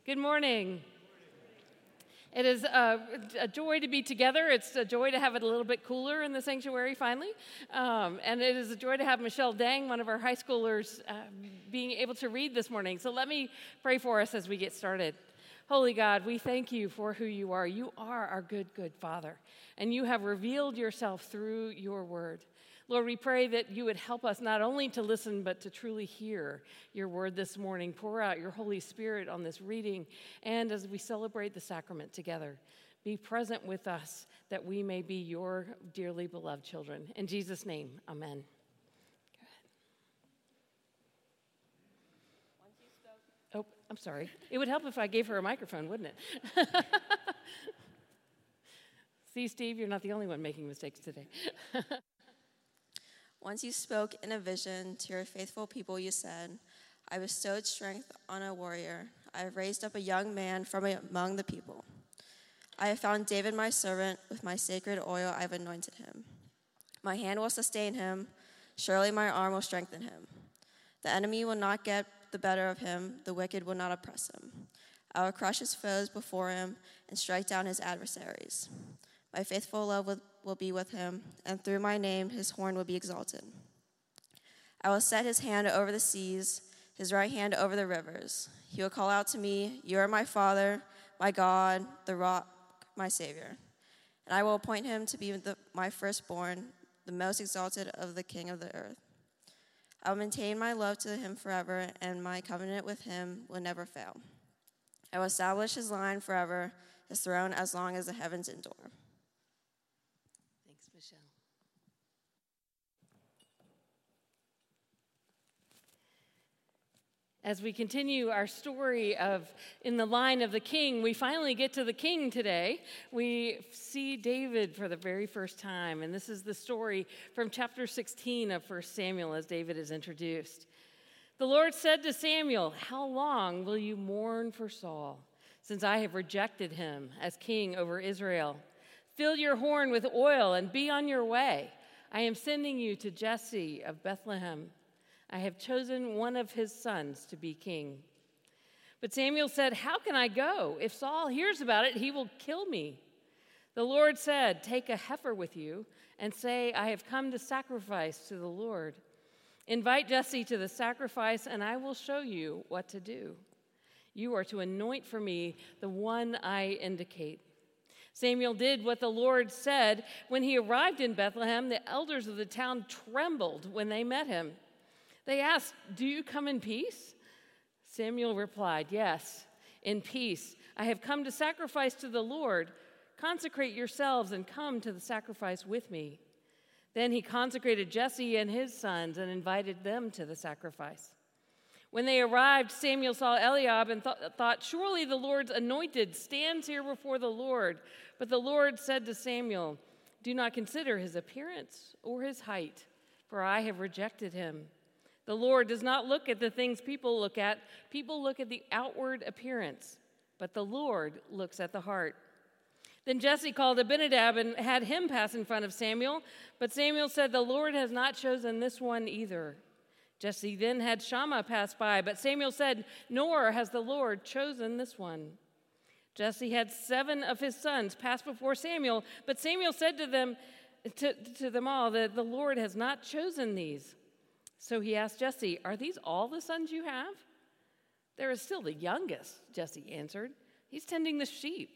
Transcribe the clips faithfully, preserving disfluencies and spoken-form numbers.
Good morning. It is a, a joy to be together. It's a joy to have it a little bit cooler in the sanctuary finally. Um, and it is a joy to have Michelle Dang, one of our high schoolers, uh, being able to read this morning. So let me pray for us as we get started. Holy God, we thank you for who you are. You are our good, good Father. And you have revealed yourself through your word. Lord, we pray that you would help us not only to listen, but to truly hear your word this morning. Pour out your Holy Spirit on this reading. And as we celebrate the sacrament together, be present with us that we may be your dearly beloved children. In Jesus' name, amen. Go ahead. Oh, I'm sorry. It would help if I gave her a microphone, wouldn't it? See, Steve, you're not the only one making mistakes today. Once you spoke in a vision to your faithful people, you said, I bestowed strength on a warrior. I have raised up a young man from among the people. I have found David my servant. With my sacred oil I have anointed him. My hand will sustain him. Surely my arm will strengthen him. The enemy will not get the better of him. The wicked will not oppress him. I will crush his foes before him and strike down his adversaries. My faithful love will, will be with him, and through my name his horn will be exalted. I will set his hand over the seas, his right hand over the rivers. He will call out to me, you are my Father, my God, the rock, my Savior. And I will appoint him to be the, my firstborn, the most exalted of the king of the earth. I will maintain my love to him forever, and my covenant with him will never fail. I will establish his line forever, his throne as long as the heavens endure. Michelle. As we continue our story of in the line of the king, we finally get to the king today. We see David for the very first time, and this is the story from chapter sixteen of First Samuel as David is introduced. The Lord said to Samuel, how long will you mourn for Saul, since I have rejected him as king over Israel? Fill your horn with oil and be on your way. I am sending you to Jesse of Bethlehem. I have chosen one of his sons to be king. But Samuel said, how can I go? If Saul hears about it, he will kill me. The Lord said, take a heifer with you and say, I have come to sacrifice to the Lord. Invite Jesse to the sacrifice, and I will show you what to do. You are to anoint for me the one I indicate. Samuel did what the Lord said. When he arrived in Bethlehem, the elders of the town trembled when they met him. They asked, do you come in peace? Samuel replied, yes, in peace. I have come to sacrifice to the Lord. Consecrate yourselves and come to the sacrifice with me. Then he consecrated Jesse and his sons and invited them to the sacrifice. When they arrived, Samuel saw Eliab and th- thought, surely the Lord's anointed stands here before the Lord. But the Lord said to Samuel, do not consider his appearance or his height, for I have rejected him. The Lord does not look at the things people look at. People look at the outward appearance, but the Lord looks at the heart. Then Jesse called Abinadab and had him pass in front of Samuel. But Samuel said, the Lord has not chosen this one either. Jesse then had Shammah pass by, but Samuel said, nor has the Lord chosen this one. Jesse had seven of his sons pass before Samuel, but Samuel said to them, to, to them all that the Lord has not chosen these. So he asked Jesse, are these all the sons you have? There is still the youngest, Jesse answered. He's tending the sheep.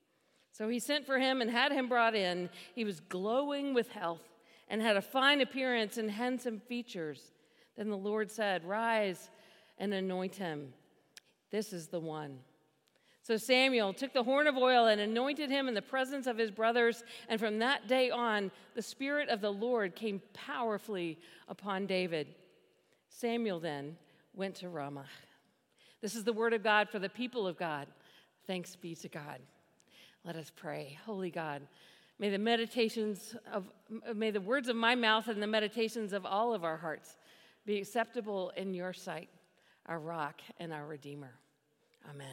So he sent for him and had him brought in. He was glowing with health and had a fine appearance and handsome features. Then the Lord said, rise and anoint him. This is the one. So Samuel took the horn of oil and anointed him in the presence of his brothers. And from that day on, the Spirit of the Lord came powerfully upon David. Samuel then went to Ramah. This is the word of God for the people of God. Thanks be to God. Let us pray. Holy God, may the meditations of, may the words of my mouth and the meditations of all of our hearts be acceptable in your sight, our rock and our Redeemer. Amen.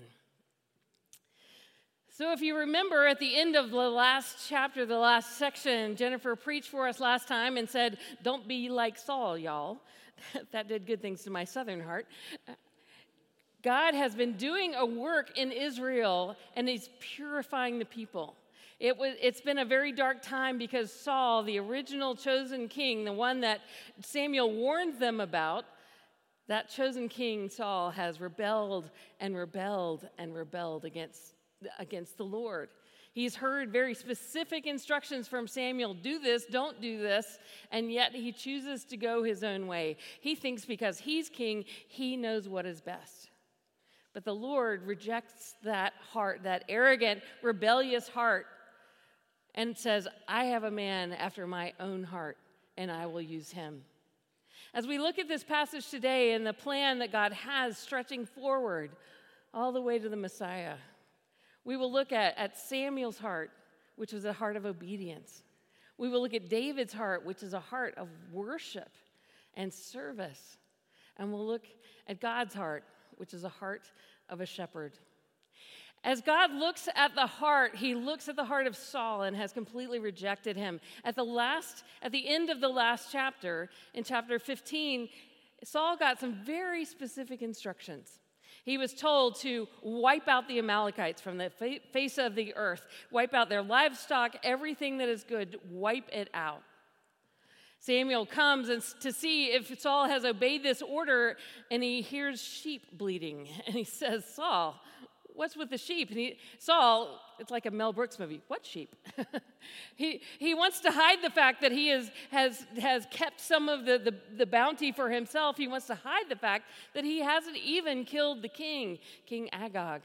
So if you remember at the end of the last chapter, the last section, Jennifer preached for us last time and said, don't be like Saul, y'all. That did good things to my southern heart. God has been doing a work in Israel, and he's purifying the people. It was, it's been a very dark time because Saul, the original chosen king, the one that Samuel warned them about, that chosen king, Saul, has rebelled and rebelled and rebelled against, against the Lord. He's heard very specific instructions from Samuel, do this, don't do this, and yet he chooses to go his own way. He thinks because he's king, he knows what is best. But the Lord rejects that heart, that arrogant, rebellious heart, and says, I have a man after my own heart, and I will use him. As we look at this passage today and the plan that God has stretching forward all the way to the Messiah, we will look at, at Samuel's heart, which was a heart of obedience. We will look at David's heart, which is a heart of worship and service. And we'll look at God's heart, which is a heart of a shepherd. As God looks at the heart, he looks at the heart of Saul and has completely rejected him. At the last, at the end of the last chapter, in chapter fifteen, Saul got some very specific instructions. He was told to wipe out the Amalekites from the fa- face of the earth, wipe out their livestock, everything that is good, wipe it out. Samuel comes and to see if Saul has obeyed this order, and he hears sheep bleating, and he says, Saul, what's with the sheep? And he, Saul, it's like a Mel Brooks movie. What sheep? he he wants to hide the fact that he is, has, has kept some of the, the, the bounty for himself. He wants to hide the fact that he hasn't even killed the king, King Agag.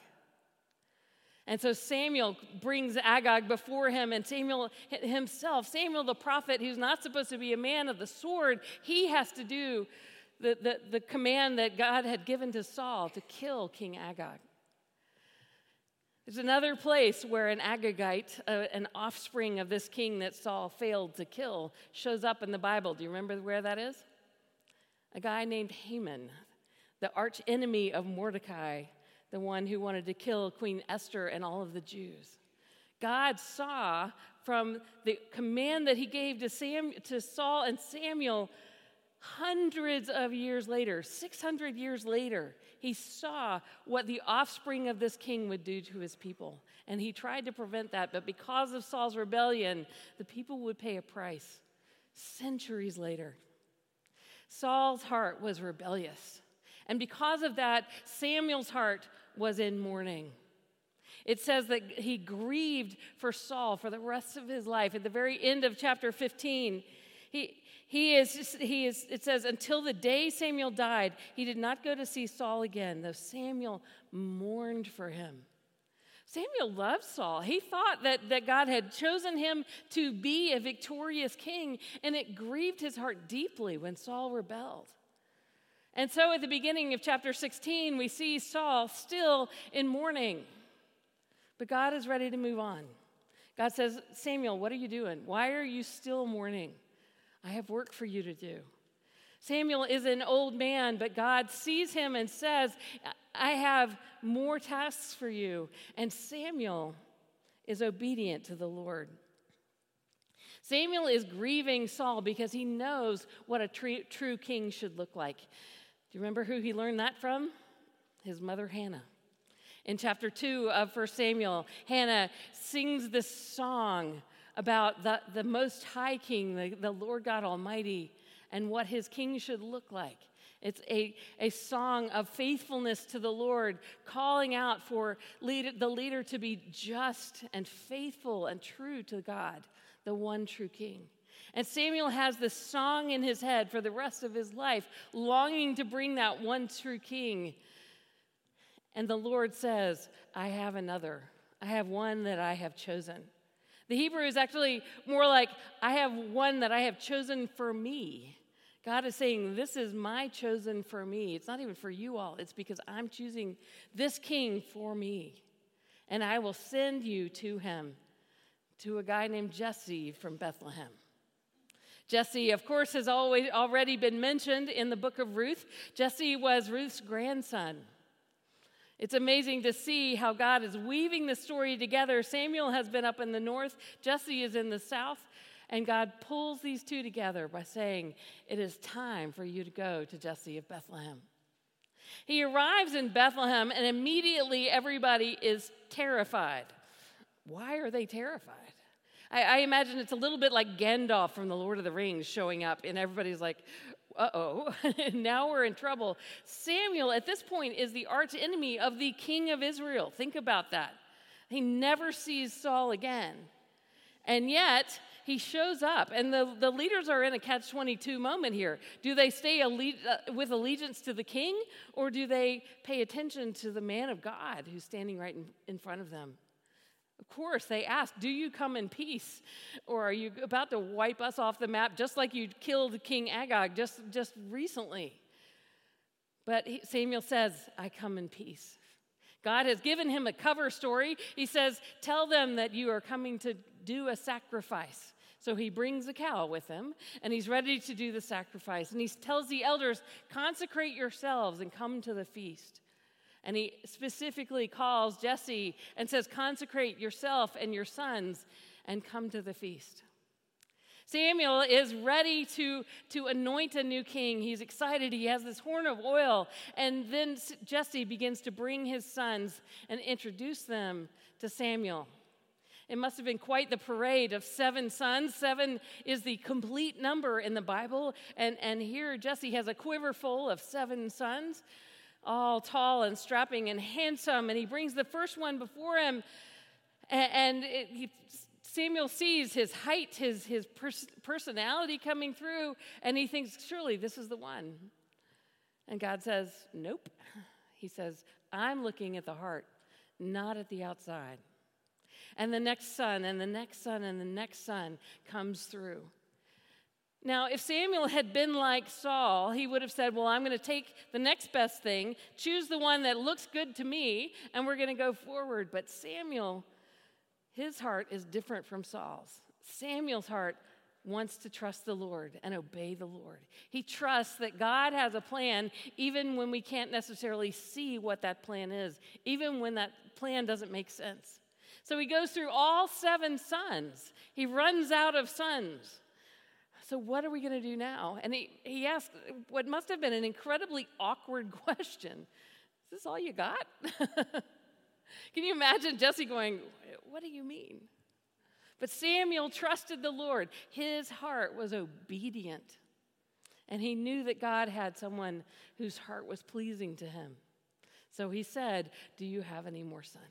And so Samuel brings Agag before him, and Samuel himself, Samuel the prophet, who's not supposed to be a man of the sword, he has to do the, the, the command that God had given to Saul to kill King Agag. There's another place where an Agagite, uh, an offspring of this king that Saul failed to kill, shows up in the Bible. Do you remember where that is? A guy named Haman, the arch enemy of Mordecai, the one who wanted to kill Queen Esther and all of the Jews. God saw from the command that he gave to, Sam, to Saul and Samuel hundreds of years later, six hundred years later, he saw what the offspring of this king would do to his people. And he tried to prevent that, but because of Saul's rebellion, the people would pay a price centuries later. Saul's heart was rebellious. And because of that, Samuel's heart was in mourning. It says that he grieved for Saul for the rest of his life. At the very end of chapter fifteen, he, he is, he is, it says, until the day Samuel died, he did not go to see Saul again, though Samuel mourned for him. Samuel loved Saul. He thought that, that God had chosen him to be a victorious king, and it grieved his heart deeply when Saul rebelled. And so at the beginning of chapter sixteen, we see Saul still in mourning. But God is ready to move on. God says, Samuel, what are you doing? Why are you still mourning? I have work for you to do. Samuel is an old man, but God sees him and says, I have more tasks for you. And Samuel is obedient to the Lord. Samuel is grieving Saul because he knows what a true, true king should look like. Do you remember who he learned that from? His mother Hannah. In chapter two of First Samuel, Hannah sings this song about the, the Most High King, the, the Lord God Almighty, and what his king should look like. It's a, a song of faithfulness to the Lord, calling out for lead, the leader to be just and faithful and true to God, the one true king. And Samuel has this song in his head for the rest of his life, longing to bring that one true king. And the Lord says, I have another. I have one that I have chosen. The Hebrew is actually more like, I have one that I have chosen for me. God is saying, this is my chosen for me. It's not even for you all. It's because I'm choosing this king for me. And I will send you to him, to a guy named Jesse from Bethlehem. Jesse, of course, has always already been mentioned in the book of Ruth. Jesse was Ruth's grandson. It's amazing to see how God is weaving the story together. Samuel has been up in the north, Jesse is in the south, and God pulls these two together by saying, it is time for you to go to Jesse of Bethlehem. He arrives in Bethlehem, and immediately everybody is terrified. Why are they terrified? I, I imagine it's a little bit like Gandalf from The Lord of the Rings showing up, and everybody's like, uh-oh, now we're in trouble. Samuel, at this point, is the arch enemy of the king of Israel. Think about that. He never sees Saul again. And yet, he shows up, and the, the leaders are in a catch twenty-two moment here. Do they stay alle- uh, with allegiance to the king, or do they pay attention to the man of God who's standing right in, in front of them? Of course, they ask, do you come in peace? Or are you about to wipe us off the map just like you killed King Agag just, just recently? But he, Samuel says, I come in peace. God has given him a cover story. He says, tell them that you are coming to do a sacrifice. So he brings a cow with him, and he's ready to do the sacrifice. And he tells the elders, consecrate yourselves and come to the feast. And he specifically calls Jesse and says, consecrate yourself and your sons and come to the feast. Samuel is ready to, to anoint a new king. He's excited. He has this horn of oil. And then Jesse begins to bring his sons and introduce them to Samuel. It must have been quite the parade of seven sons. Seven is the complete number in the Bible. And, and here Jesse has a quiver full of seven sons, all tall and strapping and handsome, and he brings the first one before him, and, and it, he, Samuel sees his height, his, his pers- personality coming through, and he thinks, surely this is the one. And God says, nope. He says, I'm looking at the heart, not at the outside. And the next son, and the next son, and the next son comes through. Now, if Samuel had been like Saul, he would have said, well, I'm going to take the next best thing, choose the one that looks good to me, and we're going to go forward. But Samuel, his heart is different from Saul's. Samuel's heart wants to trust the Lord and obey the Lord. He trusts that God has a plan even when we can't necessarily see what that plan is, even when that plan doesn't make sense. So he goes through all seven sons. He runs out of sons. So what are we going to do now? And he, he asked what must have been an incredibly awkward question. Is this all you got? Can you imagine Jesse going, what do you mean? But Samuel trusted the Lord. His heart was obedient. And he knew that God had someone whose heart was pleasing to him. So he said, do you have any more sons?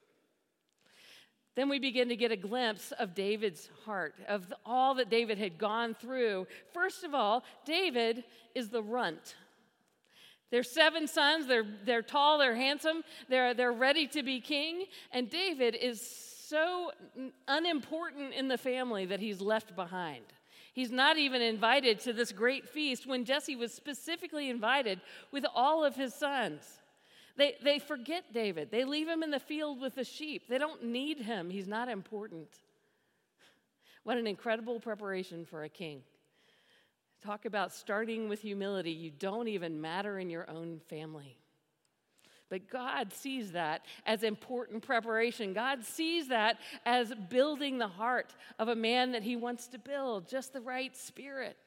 Then we begin to get a glimpse of David's heart, of all that David had gone through. First of all, David is the runt. There's seven sons. They're, they're tall, they're handsome, they're, they're ready to be king. And David is so unimportant in the family that he's left behind. He's not even invited to this great feast when Jesse was specifically invited with all of his sons. They, they forget David. They leave him in the field with the sheep. They don't need him. He's not important. What an incredible preparation for a king. Talk about starting with humility. You don't even matter in your own family. But God sees that as important preparation. God sees that as building the heart of a man that he wants to build, just the right spirit.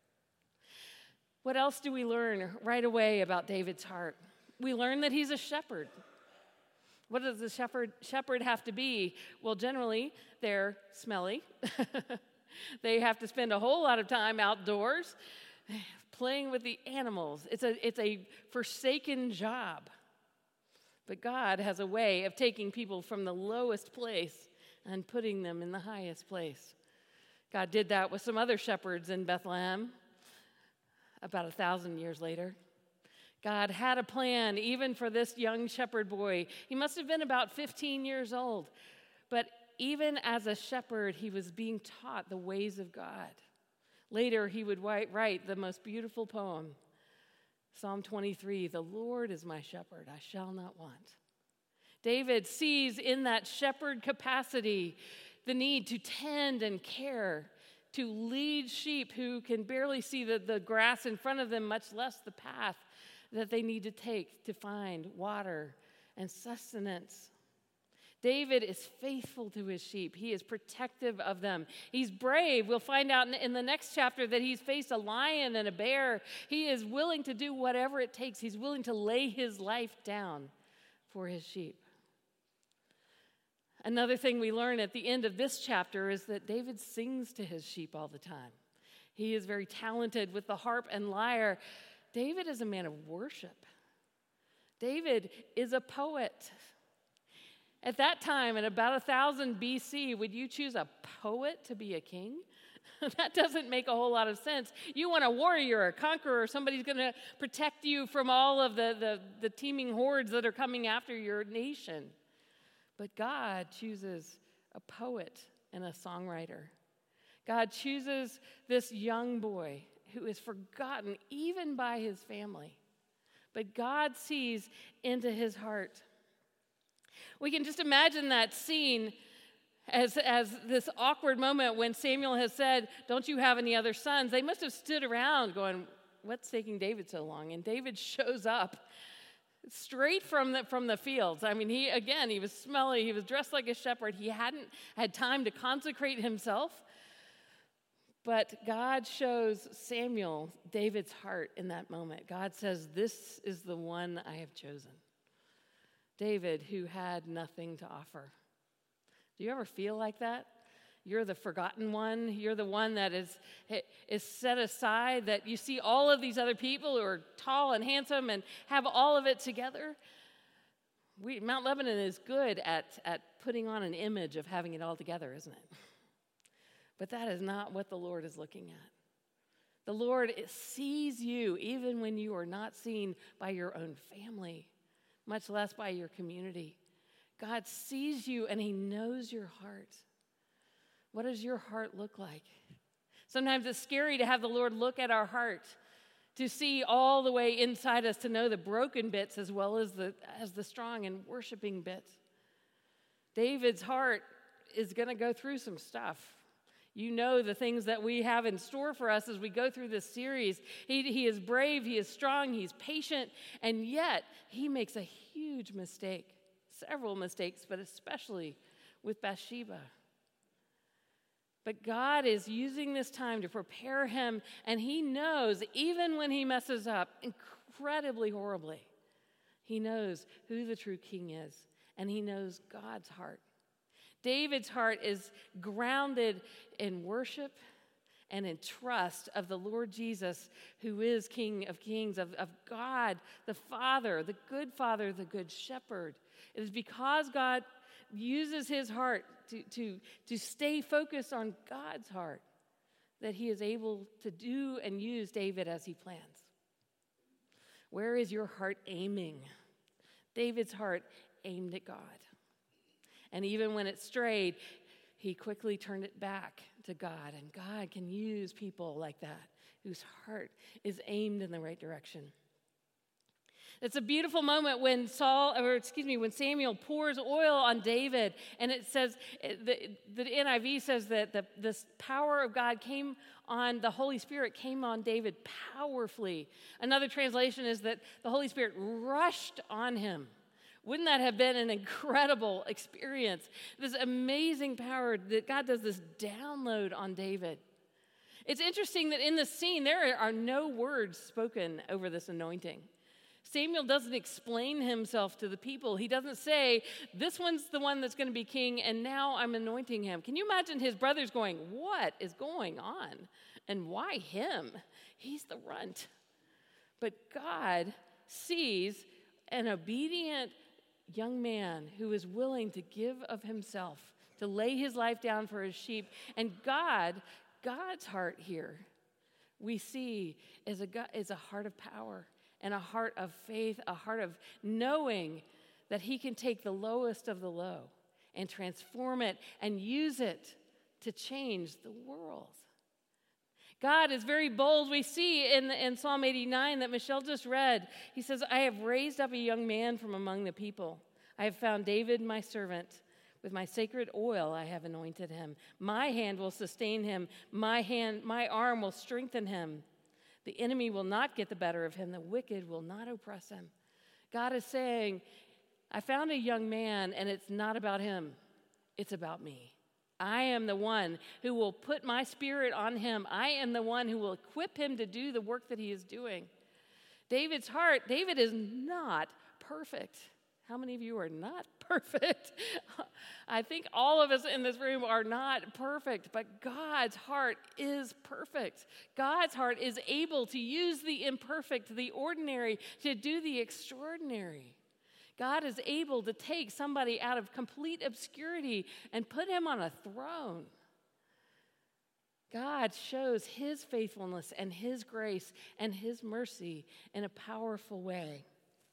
What else do we learn right away about David's heart? We learn that he's a shepherd. What does a shepherd, shepherd have to be? Well, generally, they're smelly. They have to spend a whole lot of time outdoors playing with the animals. It's a, it's a forsaken job. But God has a way of taking people from the lowest place and putting them in the highest place. God did that with some other shepherds in Bethlehem about a thousand years later. God had a plan even for this young shepherd boy. He must have been about fifteen years old. But even as a shepherd, he was being taught the ways of God. Later, he would write, write the most beautiful poem, Psalm twenty-three, the Lord is my shepherd, I shall not want. David sees in that shepherd capacity the need to tend and care, to lead sheep who can barely see the, the grass in front of them, much less the path that they need to take to find water and sustenance. David is faithful to his sheep. He is protective of them. He's brave. We'll find out in, in the next chapter that he's faced a lion and a bear. He is willing to do whatever it takes. He's willing to lay his life down for his sheep. Another thing we learn at the end of this chapter is that David sings to his sheep all the time. He is very talented with the harp and lyre. David is a man of worship. David is a poet. At that time, in about one thousand B C, would you choose a poet to be a king? That doesn't make a whole lot of sense. You want a warrior, a conqueror, somebody's going to protect you from all of the, the, the teeming hordes that are coming after your nation. But God chooses a poet and a songwriter. God chooses this young boy who is forgotten even by his family. But God sees into his heart. We can just imagine that scene as, as this awkward moment when Samuel has said, "Don't you have any other sons?" They must have stood around going, "What's taking David so long?" And David shows up straight from the, from the fields. I mean, he, again, he was smelly. He was dressed like a shepherd. He hadn't had time to consecrate himself. But God shows Samuel David's heart in that moment. God says, "This is the one I have chosen." David, who had nothing to offer. Do you ever feel like that? You're the forgotten one. You're the one that is, is set aside, that you see all of these other people who are tall and handsome and have all of it together. We, Mount Lebanon is good at, at putting on an image of having it all together, isn't it? But that is not what the Lord is looking at. The Lord sees you even when you are not seen by your own family, much less by your community. God sees you and he knows your heart. What does your heart look like? Sometimes it's scary to have the Lord look at our heart, to see all the way inside us, to know the broken bits as well as the, as the strong and worshiping bits. David's heart is going to go through some stuff. You know the things that we have in store for us as we go through this series. He, he is brave, he is strong, he's patient, and yet he makes a huge mistake. Several mistakes, but especially with Bathsheba. But God is using this time to prepare him, and he knows, even when he messes up incredibly horribly, he knows who the true king is, and he knows God's heart. David's heart is grounded in worship and in trust of the Lord Jesus, who is King of Kings, of, of God, the Father, the good Father, the good shepherd. It is because God uses his heart to, to, to stay focused on God's heart that he is able to do and use David as he plans. Where is your heart aiming? David's heart aimed at God. And even when it strayed, he quickly turned it back to God. And God can use people like that, whose heart is aimed in the right direction. It's a beautiful moment when Saul, or excuse me, when Samuel pours oil on David, and it says, the, the N I V says that the, this power of God came on, the Holy Spirit came on David powerfully. Another translation is that the Holy Spirit rushed on him. Wouldn't that have been an incredible experience? This amazing power that God does this download on David. It's interesting that in the scene, there are no words spoken over this anointing. Samuel doesn't explain himself to the people. He doesn't say, "This one's the one that's going to be king, and now I'm anointing him." Can you imagine his brothers going, "What is going on? And why him? He's the runt." But God sees an obedient young man who is willing to give of himself, to lay his life down for his sheep. And God, God's heart here, we see is a, is a heart of power and a heart of faith, a heart of knowing that he can take the lowest of the low and transform it and use it to change the world. God is very bold. We see in, in Psalm eighty-nine that Michelle just read, he says, "I have raised up a young man from among the people. I have found David, my servant. With my sacred oil I have anointed him. My hand will sustain him. My hand, my arm will strengthen him. The enemy will not get the better of him. The wicked will not oppress him." God is saying, I found a young man, and it's not about him. It's about me. I am the one who will put my spirit on him. I am the one who will equip him to do the work that he is doing. David's heart, David is not perfect. How many of you are not perfect? I think all of us in this room are not perfect, but God's heart is perfect. God's heart is able to use the imperfect, the ordinary, to do the extraordinary. God is able to take somebody out of complete obscurity and put him on a throne. God shows his faithfulness and his grace and his mercy in a powerful way.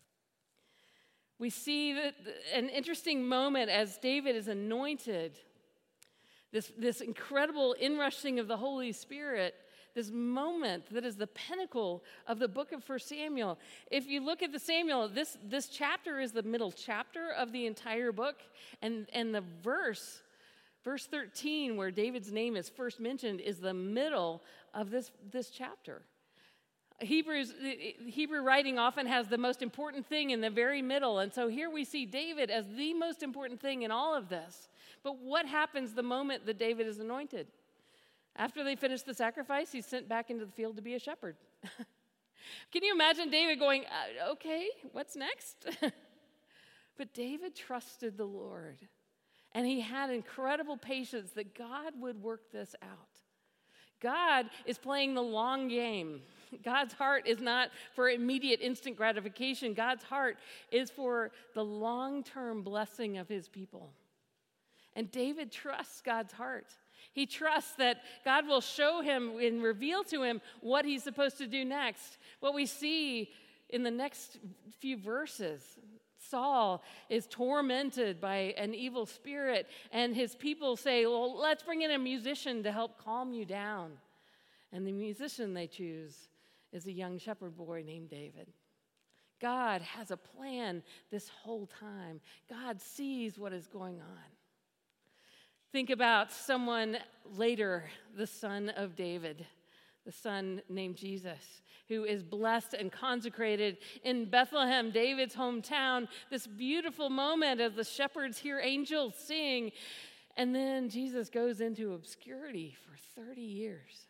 We see that an interesting moment as David is anointed, this, this incredible inrushing of the Holy Spirit, this moment that is the pinnacle of the book of First Samuel. If you look at the Samuel, this, this chapter is the middle chapter of the entire book, and, and the verse, verse thirteen, where David's name is first mentioned, is the middle of this, this chapter. Hebrews, Hebrew writing often has the most important thing in the very middle, and so here we see David as the most important thing in all of this. But what happens the moment that David is anointed? After they finish the sacrifice, he's sent back into the field to be a shepherd. Can you imagine David going, uh, okay, what's next? But David trusted the Lord, and he had incredible patience that God would work this out. God is playing the long game. God's heart is not for immediate instant gratification. God's heart is for the long-term blessing of his people. And David trusts God's heart. He trusts that God will show him and reveal to him what he's supposed to do next. What we see in the next few verses, Saul is tormented by an evil spirit, and his people say, well, let's bring in a musician to help calm you down. And the musician they choose is a young shepherd boy named David. God has a plan this whole time. God sees what is going on. Think about someone later, the son of David, the son named Jesus, who is blessed and consecrated in Bethlehem, David's hometown. This beautiful moment as the shepherds hear angels sing, and then Jesus goes into obscurity for thirty years.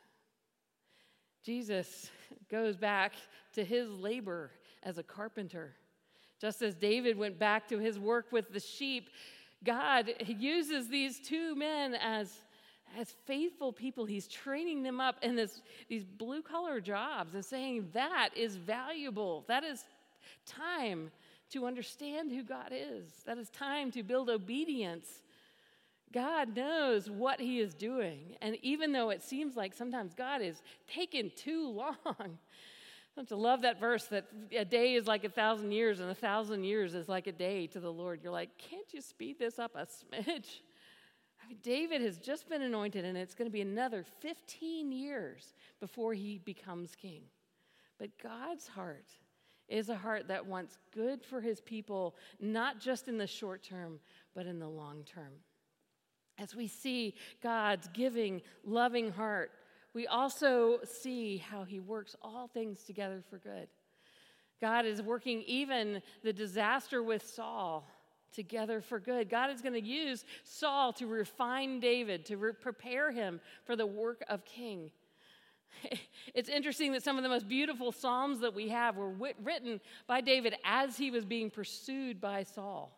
Jesus goes back to his labor as a carpenter. Just as David went back to his work with the sheep, God uses these two men as, as faithful people. He's training them up in this, these blue-collar jobs and saying that is valuable. That is time to understand who God is. That is time to build obedience. God knows what he is doing. And even though it seems like sometimes God is taking too long, don't you love that verse that a day is like a thousand years and a thousand years is like a day to the Lord? You're like, can't you speed this up a smidge? I mean, David has just been anointed, and it's going to be another fifteen years before he becomes king. But God's heart is a heart that wants good for his people, not just in the short term, but in the long term. As we see God's giving, loving heart, we also see how he works all things together for good. God is working even the disaster with Saul together for good. God is going to use Saul to refine David, to re- prepare him for the work of king. It's interesting that some of the most beautiful psalms that we have were wit- written by David as he was being pursued by Saul.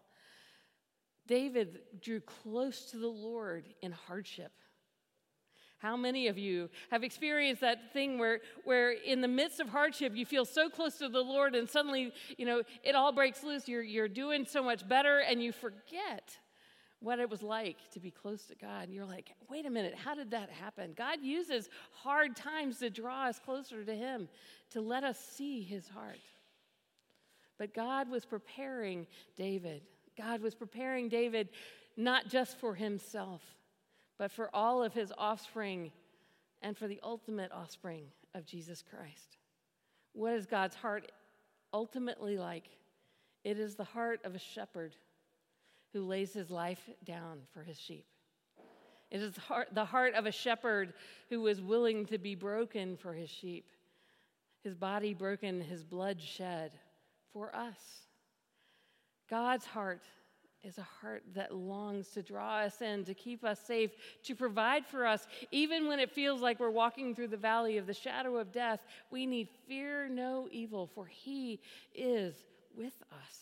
David drew close to the Lord in hardship. How many of you have experienced that thing where, where in the midst of hardship, you feel so close to the Lord and suddenly, you know, it all breaks loose. You're, you're doing so much better and you forget what it was like to be close to God. And you're like, wait a minute, how did that happen? God uses hard times to draw us closer to him, to let us see his heart. But God was preparing David. God was preparing David not just for himself, but for all of his offspring and for the ultimate offspring of Jesus Christ. What is God's heart ultimately like? It is the heart of a shepherd who lays his life down for his sheep. It is the heart, the heart of a shepherd who is willing to be broken for his sheep, his body broken, his blood shed for us. God's heart is a heart that longs to draw us in, to keep us safe, to provide for us. Even when it feels like we're walking through the valley of the shadow of death, we need fear no evil, for he is with us.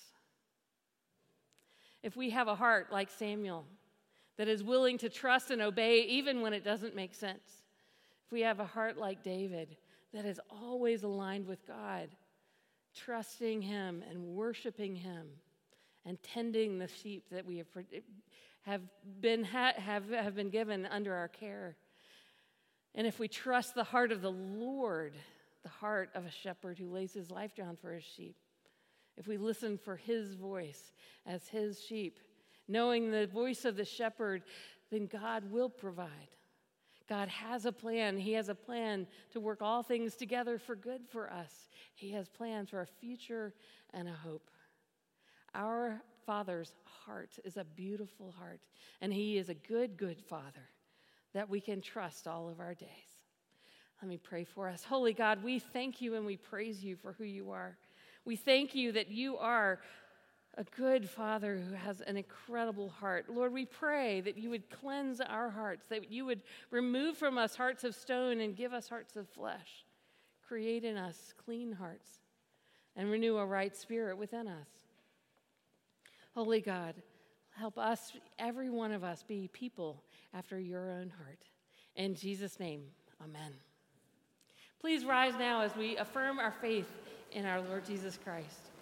If we have a heart like Samuel that is willing to trust and obey even when it doesn't make sense, if we have a heart like David that is always aligned with God, trusting him and worshiping him, and tending the sheep that we have, have, been, have, have been given under our care. And if we trust the heart of the Lord, the heart of a shepherd who lays his life down for his sheep, if we listen for his voice as his sheep, knowing the voice of the shepherd, then God will provide. God has a plan. He has a plan to work all things together for good for us. He has plans for a future and a hope. Our Father's heart is a beautiful heart, and he is a good, good Father that we can trust all of our days. Let me pray for us. Holy God, we thank you and we praise you for who you are. We thank you that you are a good Father who has an incredible heart. Lord, we pray that you would cleanse our hearts, that you would remove from us hearts of stone and give us hearts of flesh. Create in us clean hearts and renew a right spirit within us. Holy God, help us, every one of us, be people after your own heart. In Jesus' name, amen. Please rise now as we affirm our faith in our Lord Jesus Christ.